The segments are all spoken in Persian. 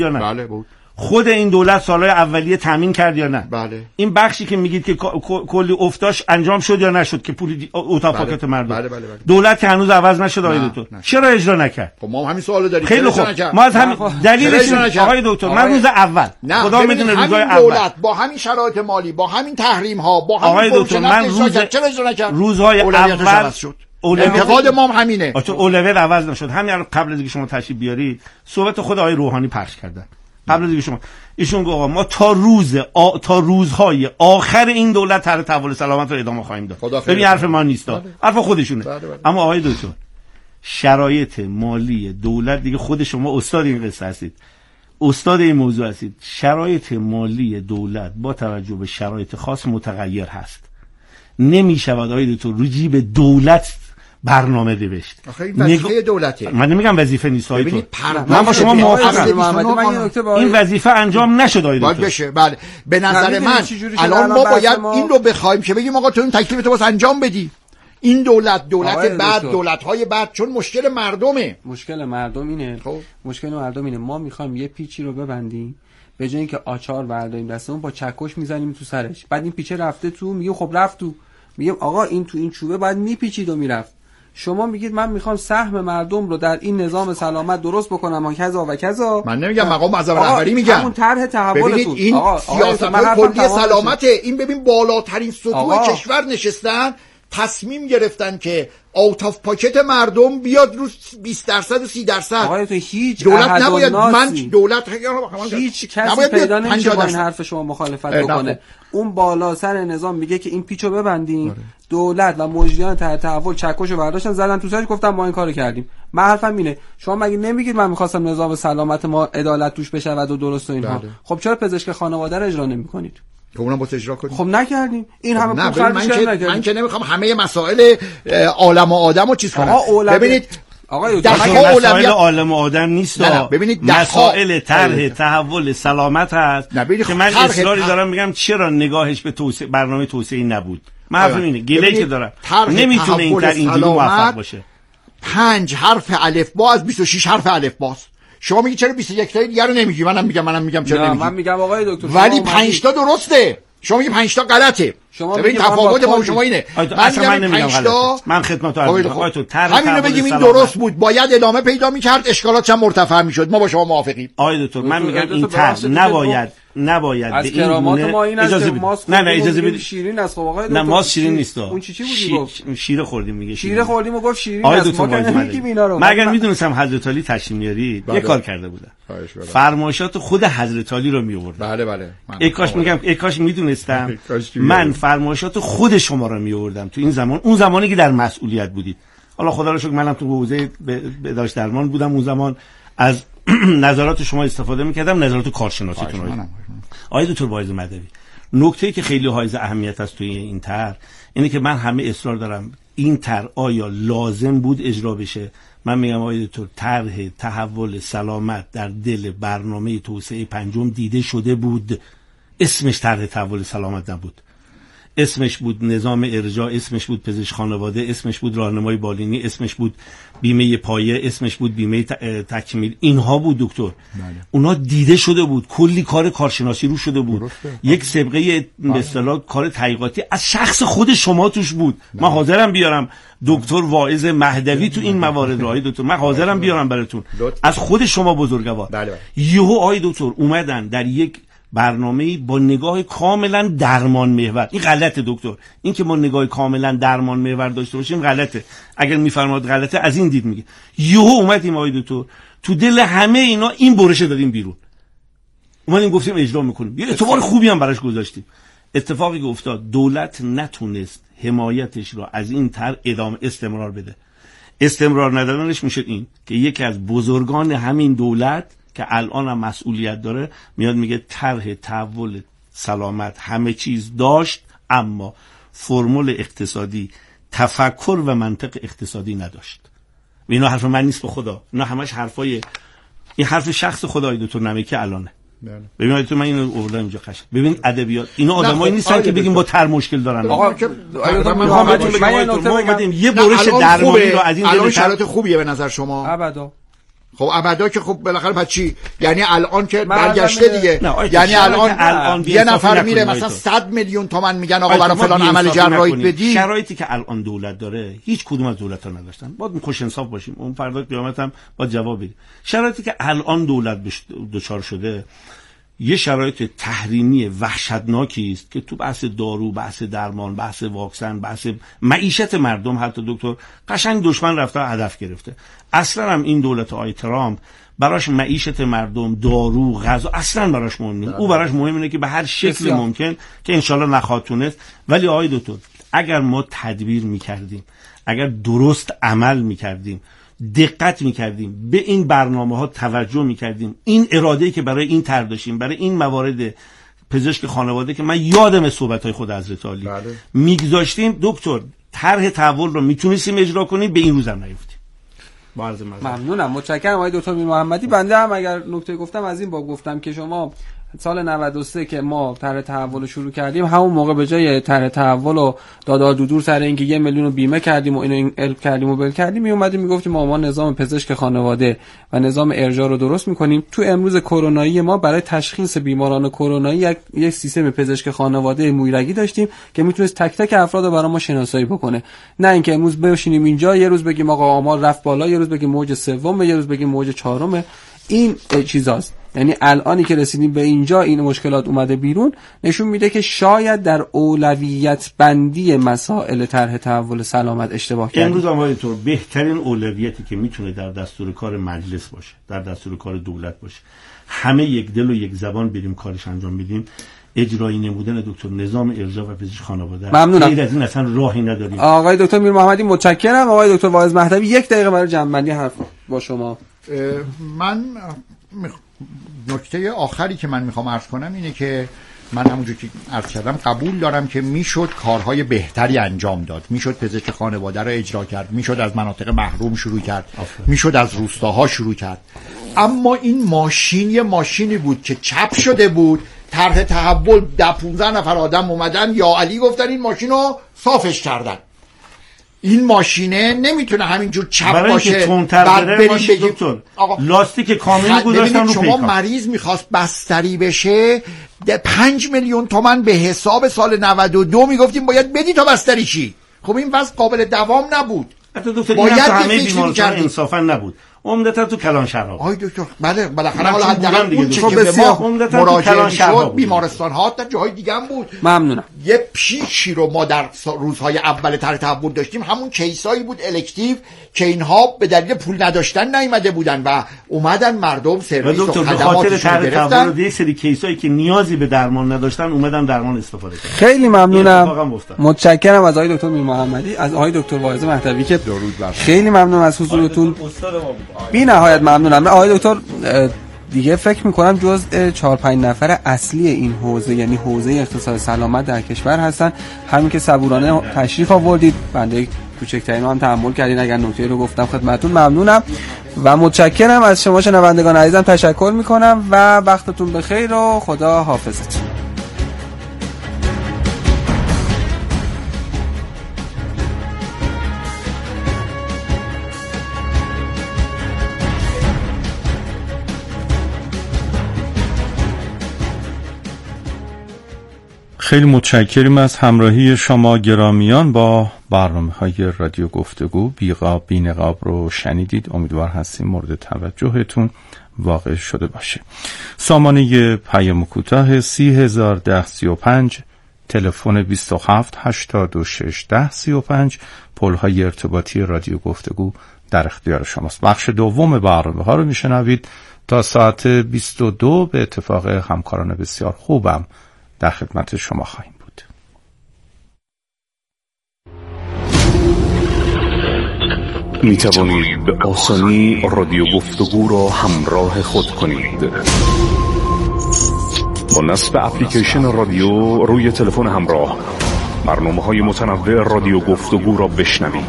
یا نه؟ بله بود. خود این دولت سالهای اولیه تامین کرد یا نه؟ بله. این بخشی که میگید که کلی افتاش انجام شد یا نشد که پول اتاق پاکت مردم. بله. دولت که هنوز عوض نشد آقای دکتر. چرا اجرا نکرد؟ خب ما همین سوالو داریم. خیلی خوب. ما از همین دلیلش آقای دکتر من روز اول خدا میدونه روزای اول دولت با همین شرایط مالی، با همین تحریم ها، با همین آقای دکتر من چرا اجرا نکرد؟ روزهای اول انتقاد ما هم همینه. اولویت عوض نشد. همین قبل از اینکه شما تشریف بیارید صحبت خود آقای روحانی پخش کردن. قبل از اینکه شما ایشون گفت ما تا روزهای آخر این دولت طرح تحول سلامت رو ادامه خواهیم داد. ببین حرف ما نیست، حرف خودشونه. اما آقای دکتر شرایط مالی دولت دیگه خود شما استاد این قصه هستید، استاد این موضوع هستید. شرایط مالی دولت با توجه به شرایط خاص متغیر هست. نمی شود آقای دکتر رو جیب دولت برنامه نوشت. آخه وظیفه دولته. من نمیگم وظیفه نیست آقای دکتر. من با شما موافقم. این وظیفه انجام نشد آقای دکتر. بشه. بله. به نظر من الان ما باید این رو بخوایم که بگیم آقا تو این تکلیف تو واسه انجام بدی. این دولت بعد دولت‌های بعد چون مشکل مردمه. مشکل مردم اینه. مشکل مردم اینه ما می‌خوایم یه پیچی رو ببندیم به جای اینکه آچار برداریم دستمون با چکش میزنیم تو سرش. بعد این پیچه رفته تو میگه خب رفت تو. میگم آقا این تو این چوبه باید میپیچید و میرفت. شما میگید من میخوام سهم مردم رو در این نظام سلامت درست بکنم و کذا و کذا. من نمیگم مقام معظم رهبری میگم. همون طرح تحولتون. این سیاست‌های کلی سلامته. این ببین بالاترین سطوح کشور نشستن تصمیم گرفتن که آوت آف پاکت مردم بیاد رو 20% و 30%. آقای تو هیچ دولت نباید دولت هیچ کسی پیدا نمیشه با این حرف شما مخالفت بکنه. اون بالا سر نظام میگه که این پیچو ببندین. دولت و مجریان تحول چکشو برداشتن زدن تو سرش گفتن ما این کارو کردیم. من حرفم اینه شما مگه نمیگید من می‌خواستم نظام سلامت ما عدالت توش بشود و درست و اینها. خب چرا پزشک خانواده رو اجرا نمی‌کنید؟ خب اونم باید اجرا کنیم. خب نکردیم. این همه پول خرج نکردیم. من که نمیخوام همه مسائل عالم و آدمو چیز کنم. ببینید آقای دکتر مسائل عالم و آدم نیست. ببینید مسائل طرح تحول سلامت هست که من اصراری دارم میگم چرا نگاهش به برنامه توسعه نبود. من حرفم اینه گله‌ای که دارم نمیتونه این طرح اینجوری موفق باشه. 5 حرف الفبا از 26 حرف الفباست. شما میگی چرا 21 تا دیگه رو نمیگی؟ منم میگم چرا نمیگی؟ من میگم آقای دکتر ولی 5 تا درسته. شما میگی 5 تا غلطه. ببین تفاوت ما شما اینه. من نمیگم غلطه. من خدمت آقای تو همین رو بگیم این درست بود. باید ادامه پیدا می‌کرد، اشکالاتش هم مرتفع می‌شد. ما با شما موافقیم. آقای دکتر من میگم این طرح نباید از کرامات ما این است که ماست. نه اجازه بدید. شیرین است. خب آقای دکتر نه ماست شیرین نیست. اون چی بودی گفت؟ شیر خوردیم میگه. شیر خوردیم و گفت شیرین است. ما نمیگیم اینا رو. من اگر میدونستم حضرت علی تشریف میاری یه کار کرده بودم. فرمایشات خود حضرت علی رو میآوردم. بله. کاش میدونستم. من فرمایشات خود شما رو میآوردم تو این زمان، اون زمانی که در مسئولیت بودید. حالا خدا رو شکر منم تو حوزه بهداشت درمان بودم اون زمان، از نظرات شما استفاده میکردم، نظرات کارشناسیتون. آقای دکتر واعظ مدوی، نکته‌ای که خیلی حائز اهمیت است توی این طرح اینه که من همه اصرار دارم این طرح آیا لازم بود اجرا بشه. من میگم آقای دکتر طرح تحول سلامت در دل برنامه توسعه پنجم دیده شده بود. اسمش طرح تحول سلامت نبود، اسمش بود نظام ارجاع، اسمش بود پزشک خانواده، اسمش بود راهنمای بالینی، اسمش بود بیمه پایه، اسمش بود بیمه تکمیل. اینها بود دکتر. اونا دیده شده بود، کلی کار کارشناسی رو شده بود. یک سابقه به اصطلاح کار تحقیقاتی از شخص خود شما توش بود. من حاضرم بیارم دکتر واعظ مهدوی تو این موارد راهی دکتر، من حاضرم بیارم براتون از خود شما بزرگوار. یهو آقای دکتر اومدن در یک برنامه‌ای با نگاه کاملا درمان محور. این غلطه دکتر، این که ما نگاه کاملا درمان محور داشته باشیم غلطه. اگر میفرماد غلطه از این دید میگه. یهو اومدیم آقای دکتر تو دل همه اینا این برشه دادیم بیرون، اومدیم گفتیم اجرا میکنیم، یه اعتبار خوبی هم براش گذاشتیم. اتفاقی که افتاد دولت نتونست حمایتش رو از این طرح استمرار بده. استمرار ندادنش میشه این که یکی از بزرگان همین دولت که الان هم مسئولیت داره میاد میگه طرح تحول سلامت همه چیز داشت اما فرمول اقتصادی، تفکر و منطق اقتصادی نداشت. و اینا حرف من نیست به خدا، اینا همش حرفای این حرف شخص خدای دکتر نمکی الانه. ببینید تو من اینو آوردم اینجا قشنگ. ببین ادبیات اینا آدمایی نیستن که بگیم با طرح مشکل دارن. آقا من یه برش درمانی رو از این الان شرایط خوبیه به نظر شما؟ ابدا خب ابدا که خب بالاخره پس چی؟ یعنی الان که برگشته دیگه، یعنی الان یه نفر میره مثلا 100 میلیون تومان میگن آقا برای فلان عمل جراحی بدی. شرایطی که الان دولت داره هیچ کدوم از دولت‌ها نداشتن. باید خوش انصاف باشیم، اون فردا قیامت هم باید جواب بدیم. شرایطی که الان دولت دچار شده یه شرایط تحریمی وحشتناکی است که تو بحث دارو، بحث درمان، بحث واکسن، بحث معیشت مردم، حتی دکتر قشنگ دشمن رفته هدف گرفته. اصلا هم این دولت آقای ترامپ براش معیشت مردم، دارو، غذا اصلا براش مهم نیست. او براش مهم اینه که به هر شکل ممکن که انشالله نخواهد. ولی آقای دکتر اگر ما تدبیر میکردیم، اگر درست عمل میکردیم، دقت میکردیم، به این برنامه ها توجه میکردیم، این اراده‌ای که برای این طرح داشتیم، برای این موارد پزشک خانواده که من یادم صحبت‌های خود حضرت عالی میگذاشتیم، دکتر طرح تحول رو میتونستیم اجرا کنیم، به این روز هم نیفتیم. ممنونم، متشکرم آقای دکتر میر محمدی. بنده هم اگر نکته گفتم از این باب گفتم که شما سال 93 که ما طرح تحول رو شروع کردیم، همون موقع به جای طرح تحول و دادا دودور سر اینکه 1 میلیون رو بیمه کردیم و اینو الپ کردیم و بل کردیم، می اومدیم میگفتیم ما نظام پزشک خانواده و نظام ارجاع رو درست میکنیم. تو امروز کرونایی ما برای تشخیص بیماران کرونایی یک سیستم پزشک خانواده مویرگی داشتیم که میتونست تک تک افراد رو برای ما شناسایی بکنه. نه اینکه امروز بشینیم اینجا یه روز بگیم آقا آمار رفت بالا، یه روز بگیم موج سوم، یه روز بگیم موج چهارم. این چیزاست. یعنی الانی که رسیدیم به اینجا این مشکلات اومده بیرون، نشون میده که شاید در اولویت بندی مسائل طرح تحول سلامت اشتباه کردیم. امروز آقای دکتر بهترین اولویتی که میتونه در دستور کار مجلس باشه، در دستور کار دولت باشه، همه یک دل و یک زبان بریم کارش انجام بدیم، اجرایی نمودن دکتر نظام ارجاع و پزشکی خانواده. ممنونم. غیر از این اصلا راهی نداریم. آقای دکتر میر محمدی متشکرم. آقای دکتر واعظ مهدوی 1 دقیقه برای جمع‌بندی حرف با شما. من نکته آخری که من میخوام عرض کنم اینه که من همونجور که عرض کردم قبول دارم که میشد کارهای بهتری انجام داد، میشد پزشک خانواده را اجرا کرد، میشد از مناطق محروم شروع کرد، میشد از روستاها شروع کرد. اما این ماشین یه ماشینی بود که چپ شده بود، طرح تحول 10-15 نفر آدم اومدن یا علی گفتن این ماشین رو صافش کردن. این ماشینه نمیتونه همینجور چپ باشه بعد بریم دکتر لاستیک کاملی گذاشتن رو شما مریض میخواست بستری بشه 5 میلیون تومان به حساب سال 92 میگفتیم باید بدی تا بستری چی. خب این وضع قابل دوام نبود. حتی دکتر باید همه بیمارستان انصافا نبود، عمدتا تو کلان شهرها. آی دکتر بله بالاخره حالا حداقل اون چه که به ما مراجعه شد بیمارستان ها در جاهای دیگه هم بود. ممنونم. یه پیچی رو ما در روزهای اول طرح تحول داشتیم، همون کیسایی بود الکتیو که اینها به دلیل پول نداشتن نیامده بودن و اومدن مردم سرویس و خدماتشون رو گرفتن. یه سری کیسایی که نیازی به درمان نداشتن اومدن درمان استفاده کردن. خیلی ممنونم، متشکرم از آقای دکتر میر محمدی، از آقای دکتر واعظ مهدوی که خیلی ممنونم از حضورتون. بی نهایت ممنونم. آقای دکتر دیگه فکر میکنم جز 4-5 نفر اصلی این حوزه، یعنی حوزه اقتصاد سلامت در کشور هستن. همین که صبورانه تشریف آوردید، بنده کوچکترین هم تحمل کردین اگر نکته رو گفتم خدمتتون. ممنونم و متشکرم از شما شنوندگان عزیزم، تشکر میکنم و وقتتون بخیر و خدا حافظتون. خیلی متشکریم از همراهی شما گرامیان با برنامه‌های رادیو گفتگو. بیقاب بی نقاب رو شنیدید، امیدوار هستیم مورد توجهتون واقع شده باشه. سامانه پیام کوتاه 301035، تلفن 27861035، پل‌های ارتباطی رادیو گفتگو در اختیار شماست. بخش دوم برنامه‌ها رو میشنوید تا ساعت 22 به اتفاق همکاران بسیار خوبم در خدمت شما خواهیم بود. می توانید به آسانی رادیو گفتگو را همراه خود کنید. با نصب اپلیکیشن رادیو روی تلفن همراه برنامه‌های متنوع رادیو گفتگو را بشنوید.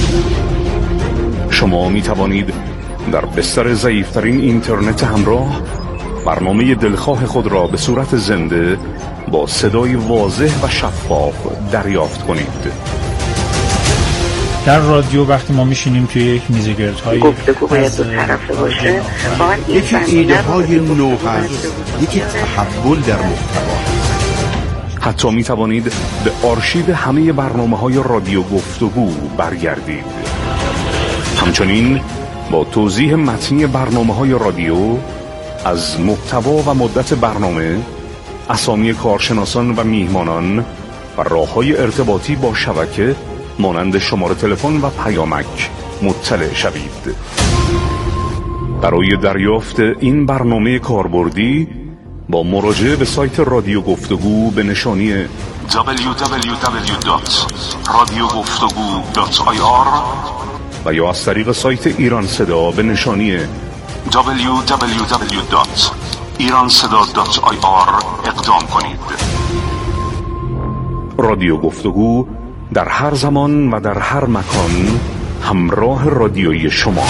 شما می توانید در بستر ضعیف‌ترین اینترنت همراه برنامه دلخواه خود را به صورت زنده با صدای واضح و شفاف دریافت کنید. در رادیو وقتی ما میشینیم توی یک میز گردهای گفتگو باید دو طرفه باشه، یکی ایده های نو هست، یکی تحول در محتوا. حتی می توانید به آرشیو همه برنامه‌های رادیو گفتگو برگردید. همچنین با توضیح متنی برنامه‌های رادیو از محتوا و مدت برنامه، اسامی کارشناسان و میهمانان و راه‌های ارتباطی با شبکه مانند شماره تلفن و پیامک مطلع شوید. برای دریافت این برنامه کاربردی با مراجعه به سایت رادیو گفتگو به نشانی www.radiogoftegu.ir و یا از طریق سایت ایران صدا به نشانی www.iranseda.ir اقدام کنید. رادیو گفتگو در هر زمان و در هر مکان همراه رادیویی شما.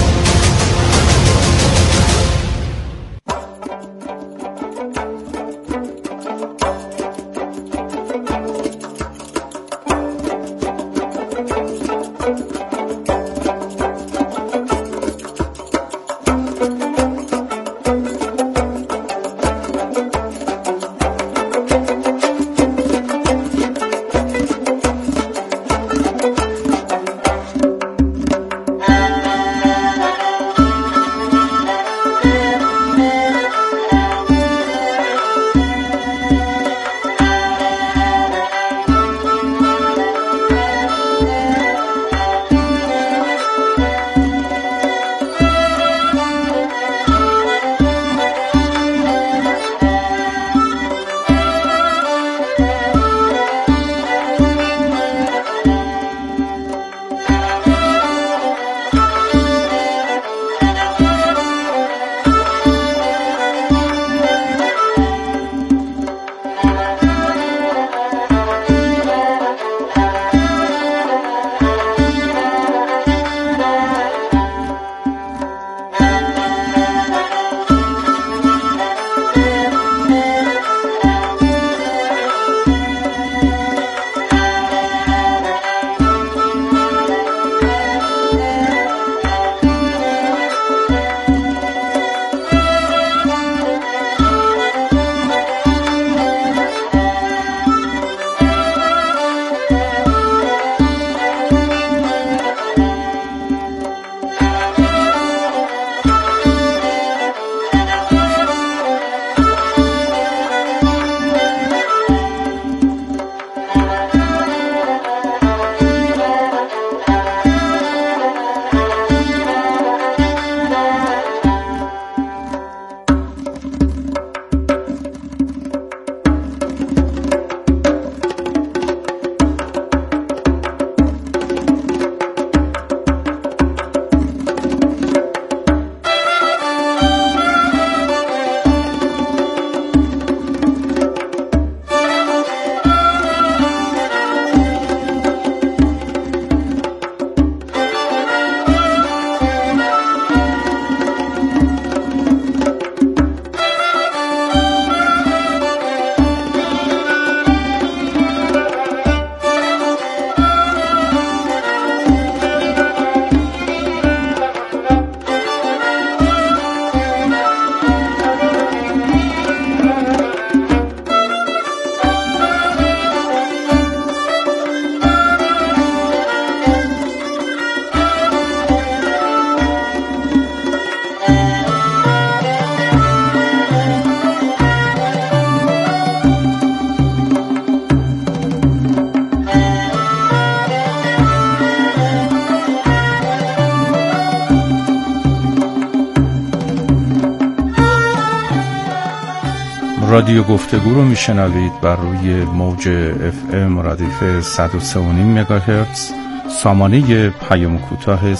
رادیو گفتگو رو میشنوید بر روی موج FM ردیف 103.5 مگاهرتز، سامانه پیام کوتاه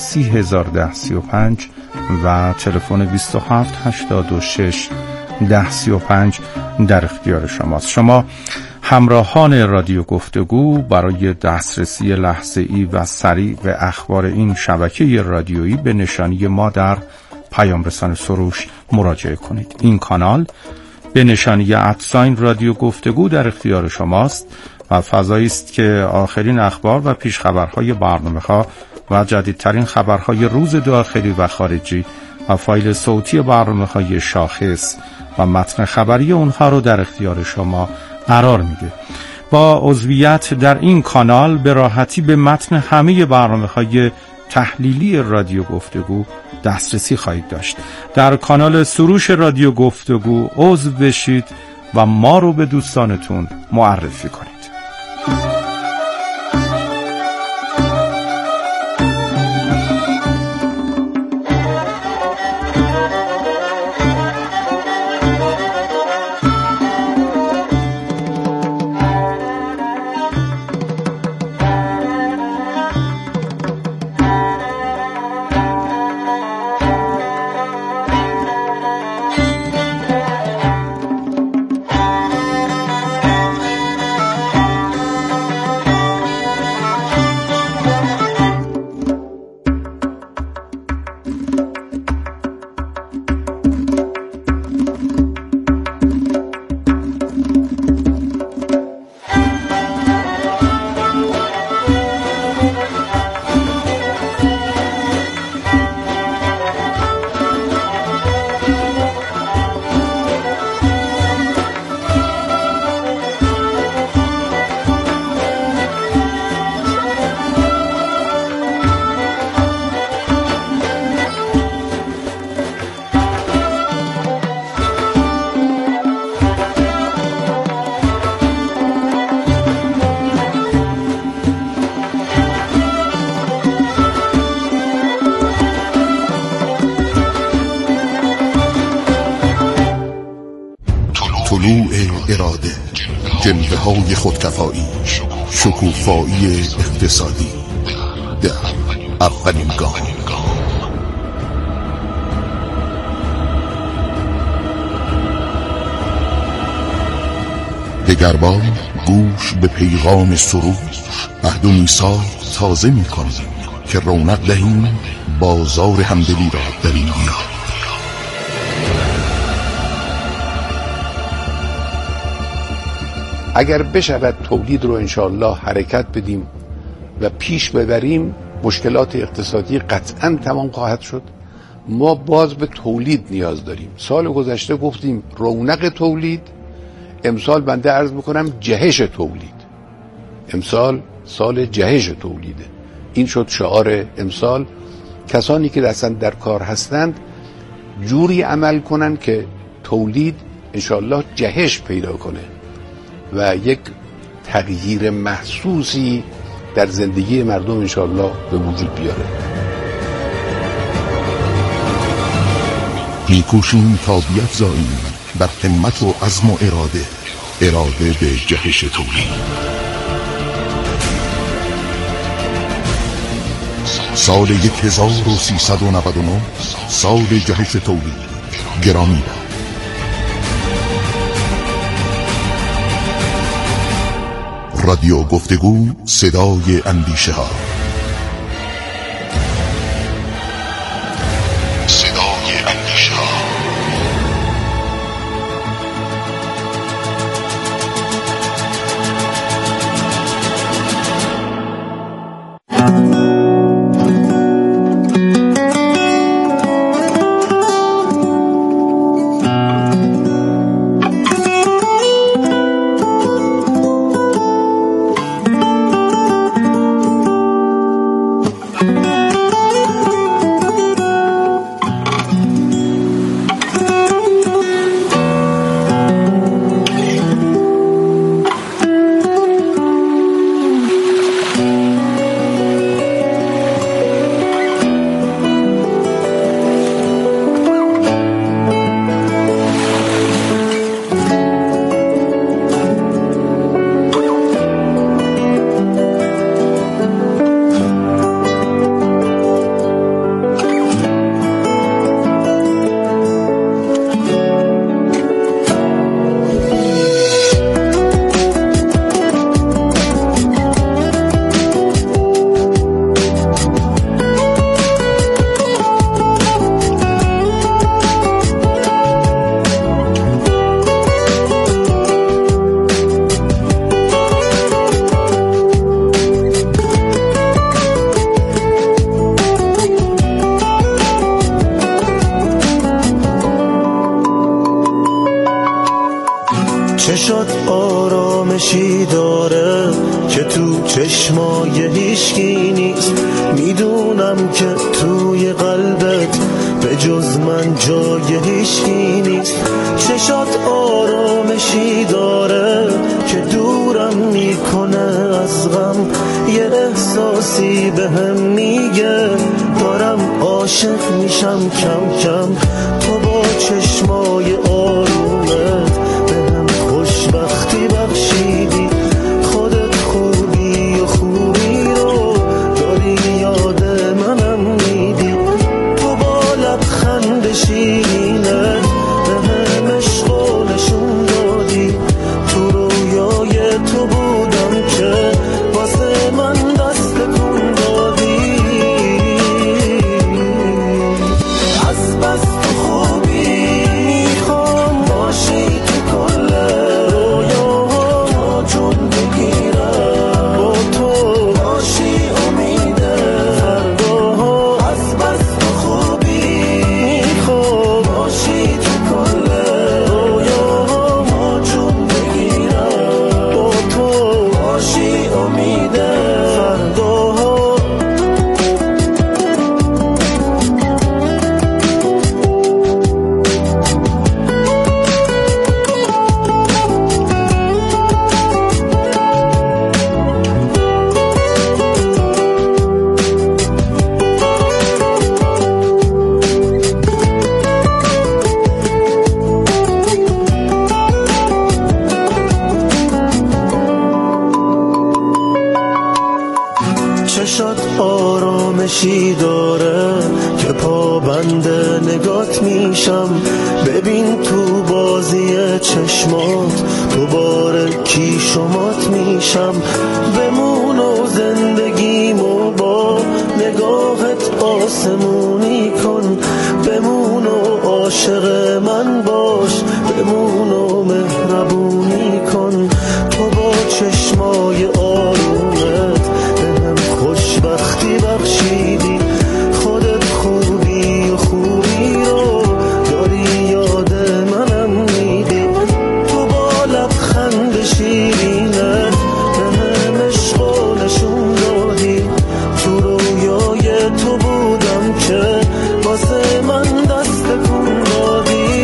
301035 و تلفن 2786 1035 در اختیار شماست. شما همراهان رادیو گفتگو برای دسترسی لحظه‌ای و سریع به اخبار این شبکه رادیویی به نشانی ما در پیام رسان سروش مراجعه کنید. این کانال به نشانی @ رادیو گفتگو در اختیار شماست و فضایی است که آخرین اخبار و پیش خبرهای برنامه‌ها و جدیدترین خبرهای روز داخلی و خارجی و فایل صوتی برنامه‌های شاخص و متن خبری اونها رو در اختیار شما قرار میده. با عضویت در این کانال به راحتی به متن همه برنامه‌های تحلیلی رادیو گفتگو دسترسی خواهید داشت. در کانال سروش رادیو گفتگو عضو بشید و ما رو به دوستانتون معرفی کنید. طلوع اراده، جنبه‌های خودکفایی، شکوفایی اقتصادی در اولین گام. دگربار گوش به پیغام سروش، عهد و میثاق تازه می‌کنیم که رونق دهیم بازار همدلی را در این دیار. اگر بشود تولید رو انشاءالله حرکت بدیم و پیش ببریم، مشکلات اقتصادی قطعاً تمام خواهد شد. ما باز به تولید نیاز داریم. سال گذشته گفتیم رونق تولید، امسال بنده عرض میکنم جهش تولید. امسال سال جهش تولیده. این شد شعار امسال. کسانی که اصلا در کار هستند جوری عمل کنن که تولید انشاءالله جهش پیدا کنه و یک تغییر محسوسی در زندگی مردم انشاءالله به وجود بیاره. میکوشیم تا بیفزاییم بر همت و عزم و اراده به جهش تولید. سال 1399 سال جهش تولید. گرامی باد. رادیو گفتگو، صدای اندیشه ها. صدای اندیشه ها. چه شد آرامشی داره که تو چشمای هیچکی نیست. میدونم که توی قلبت به جز من جای هیچکی نیست. چه شد آرامشی داره که دورم میکنه از غم. یه احساسی بهم میگه دارم عاشق میشم کم کم. تو با چشمای آرومت بهم خوشبختی بخشیدی. خودت خوبی و خوبی رو داری یاد منم میدی. تو با لبخند شیرینت بهم عشق و نشون دادی. تو رویای تو بودم که واسه من دست کن دادی. از بس تو خوبی میخوام باشی تو کل رویاها جون بگیرم. با تو باشی امید فرداها. از بس تو خوبی میخوام باشی تو کل رویاها جون بگیرم. با تو باشی امید فرداها. چه شد آرامشی داره که پابند نگات میشم. ببین تو بازی چشمات دوباره کی شمات میشم. بمون و زندگیمو با نگاهت آسمونی کن. بمون و عاشق من باش. بمون و مهربونی کن. تو با چشمای آرومت بهم خوشبختی بخشیدی. خودت خوبی و خوبی رو داری یاد منم میدی. تو با لبخند شیرینت بهم عشق و نشون دادی. تو رویای تو بودم که واسه من دست کن دادی.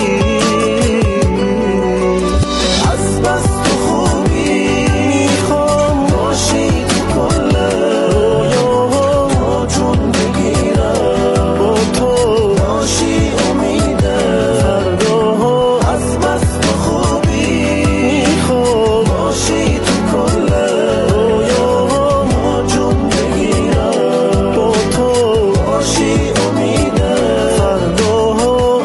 از بس تو خوبی میخوام باشی تو کل رویاها جون بگیرم. با تو باشی امید فرداها. از بس تو خوبی میخوام باشی تو کل رویاها جون بگیرم. با تو باشی امید فرداها.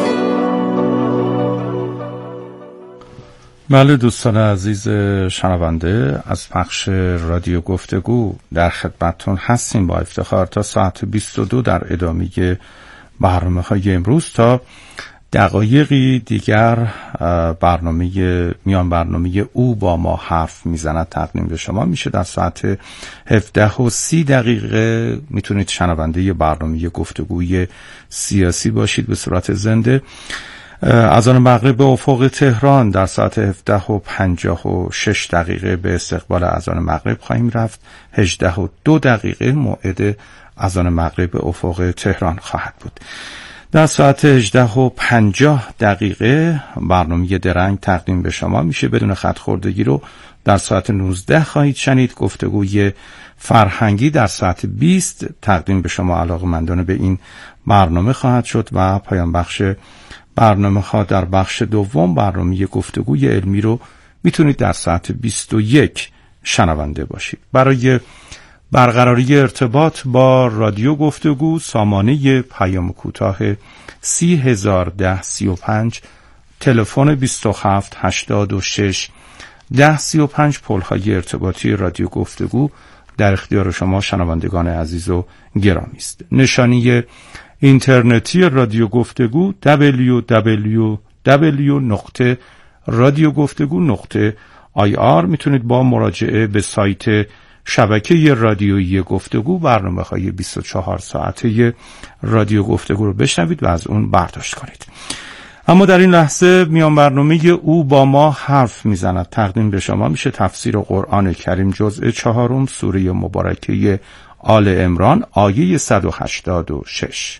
بله دوستان عزیز شنونده، از پخش رادیو گفتگو در خدمتتون هستیم با افتخار تا ساعت 22 در ادامه برنامه‌های امروز. تا دقایقی دیگر میان برنامه او با ما حرف میزند تقدیم به شما میشه. در ساعت 17:30 میتونید شنونده برنامه گفتگوی سیاسی باشید به صورت زنده. اذان مغرب به افق تهران در ساعت 17:56 به استقبال اذان مغرب خواهیم رفت. 18:02 موعد اذان مغرب به افق تهران خواهد بود. در ساعت 18:50 برنامه درنگ تقدیم به شما میشه بدون خط خوردگی رو در ساعت 19 خواهید شنید. گفتگوی فرهنگی در ساعت 20 تقدیم به شما علاقه‌مندان به این برنامه خواهد شد و پایان بخش برنامه ها در بخش دوم برنامه گفتگوی علمی رو میتونید در ساعت 21 شنونده باشید. برای برقراری ارتباط با رادیو گفتگو سامانه پیام کوتاه 301035 تلفن 2786 1035 پل‌های ارتباطی رادیو گفتگو در اختیار شما شنوندگان عزیز و گرامی است. نشانی اینترنتی رادیو گفتگو www.radiogoftegu.ir. میتونید با مراجعه به سایت شبکه رادیویی گفتگو برنامه‌های 24 ساعته رادیو گفتگو رو بشنوید و از اون برداشت کنید. اما در این لحظه میان برنامه او با ما حرف میزند تقدیم به شما میشه تفسیر قرآن کریم جزء 4 سوره مبارکه آل عمران آیه 186.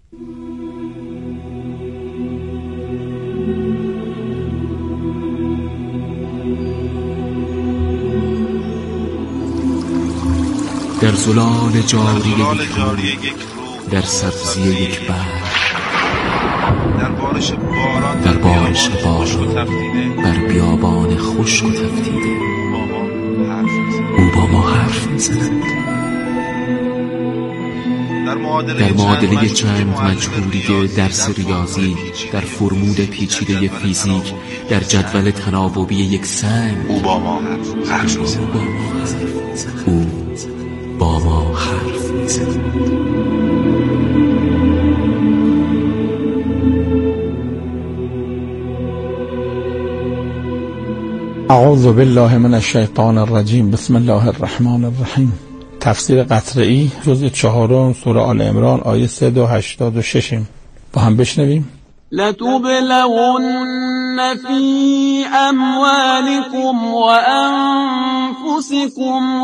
در زلال جاری یک رو، در سبزی یک بحر، در بارش باران، بر بیابان خشک و تفتیده، او با ما حرف میزند. در معادله چند مجهولی درس ریاضی، در فرمول پیچیده فیزیک، در جدول تناوبی یک سنگ، او با ما حرف میزند. او با ما حرف میزند. اعوذ بالله من الشیطان الرجیم. بسم الله الرحمن الرحیم. تفسیر قطره‌ای جزء 4 سوره آل عمران آیه 186 با هم بشنویم. لتبلغن في أموالكم وأنفسكم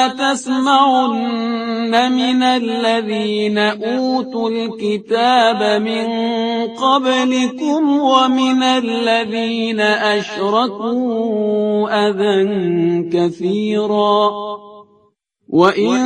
ولتسمعن من الذين أوتوا الكتاب من قبلكم ومن الذين أشركوا أذى كثيرا وَإِن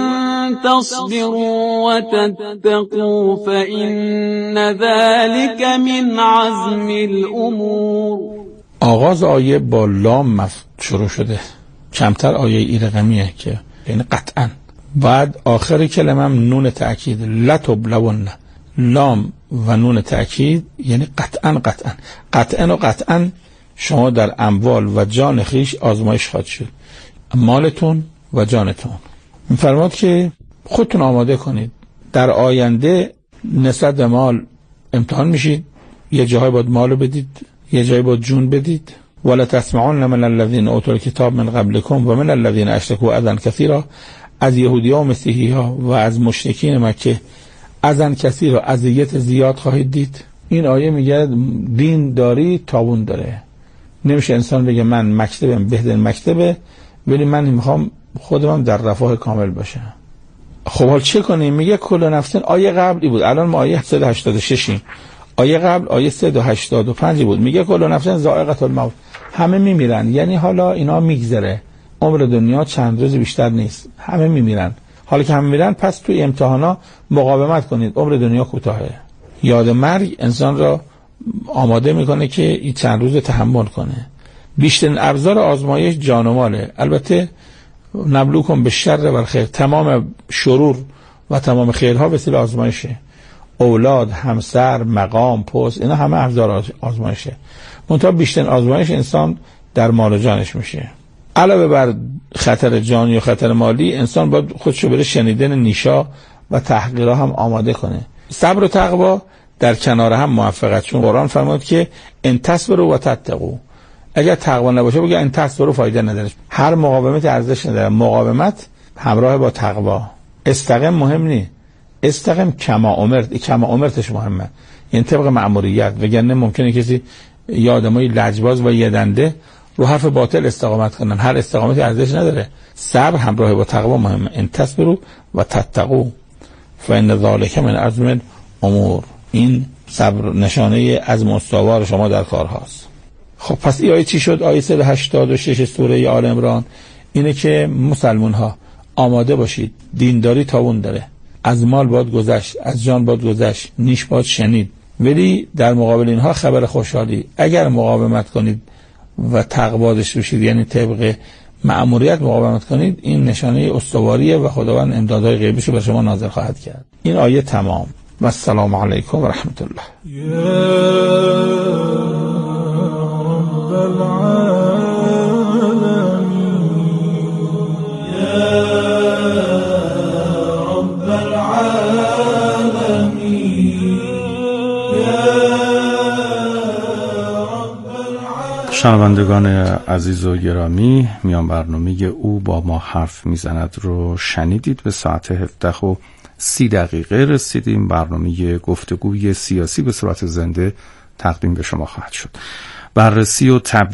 تَصْبِرُوا وَتَتَّقُوا فَإِنَّ ذَلِكَ مِنْ عَزْمِ الْأُمُورِ. آغاز آیه با لام شروع شده، کمتر آیه ای رقمیه که یعنی قطعا. بعد آخر کلمه هم نون تأکید، لتبلون، لام و نون تأکید یعنی قطعا قطعا قطعا و قطعا شما در اموال و جان خیش آزمایش خواهد شد، مالتون و جانتون. می‌فرماد که خودتون آماده کنید، در آینده نسبت به مال امتحان میشید، یه جایی باید مالو بدید، یه جایی باید جون بدید. ولا تسمعون من الذين اوتوا الكتاب من قبلكم و من الذين اشركوا اذى كثيرا، از یهودی‌ها و مسیحی‌ها و از مشرکین مکه اذى کثیرا، اذیت زیاد خواهید دید. این آیه میگه دین داری تاوون داره. نمیشه انسان بگه من مکتبم بهترین مکتبه ولی من میخوام خودم در رفاه کامل باشم. خب حال چه کنیم؟ میگه کل نفسن. آیه قبلی بود، الان ما آیه 186 آیه قبل آیه 185 بود. میگه کل نفسن ذائقة الموت، همه میمیرن. یعنی حالا اینا میگذره، عمر دنیا چند روز بیشتر نیست، همه میمیرن. حالا که همه میرن پس توی امتحانا مقاومت کنید، عمر دنیا کوتاهه. یاد مرگ انسان را آماده میکنه که این چند روز تحمل کنه. بیشترین ابزار آزمایش جان و ماله. البته نبلوکم به شر و خیر، تمام شرور و تمام خیرها وسیله آزمایشه. اولاد، همسر، مقام، پست، اینا همه ابزار آزمایشه. منتها بیشترین آزمایش انسان در مال و جانش میشه. علاوه بر خطر جانی و خطر مالی، انسان باید خودشو بره شنیدن نیشا و تحقیرها هم آماده کنه. صبر و تقوا در کنار هم موفقیت، چون قرآن فرمود که ان تصبروا و تتقوا، اگر تقوا نباشه بگه این تصبر فایده نداره. هر مقاومت ارزش نداره، مقاومت همراه با تقوا. استقم مهم نی، استقم کما امرت، کما امرتش مهمه، یعنی طبق مأموریت. وگرنه ممکنه کسی یا آدمای لجباز و یدنده رو حرف باطل استقامت کنن، هر استقامتی ارزش نداره. صبر همراه با تقوا مهمه. ان تصبروا و تتقوا فإن ذلک من عزم الامور. این صبر نشانه عزم استوار شما در کار هاست. خب پس این آیه چی شد؟ آیه 186 سوره آل عمران اینه که مسلمان ها آماده باشید، دینداری تاوون داره، از مال باید گذشت، از جان باید گذشت، نیش باید شنید. ولی در مقابل اینها خبر خوشحالی، اگر مقاومت کنید و تقوا داشته باشید، یعنی طبق مأموریت مقاومت کنید، این نشانه استواریه و خداوند امدادهای غیبیشو بر شما نازل خواهد کرد. این آیه تمام. و السلام علیکم و رحمت الله. شنوندگان عزیز و گرامی، میان برنامه او با ما حرف میزند رو شنیدید. به ساعت 17:30 رسیدیم. برنامه گفتگوی سیاسی به صورت زنده تقدیم به شما خواهد شد. بررسی و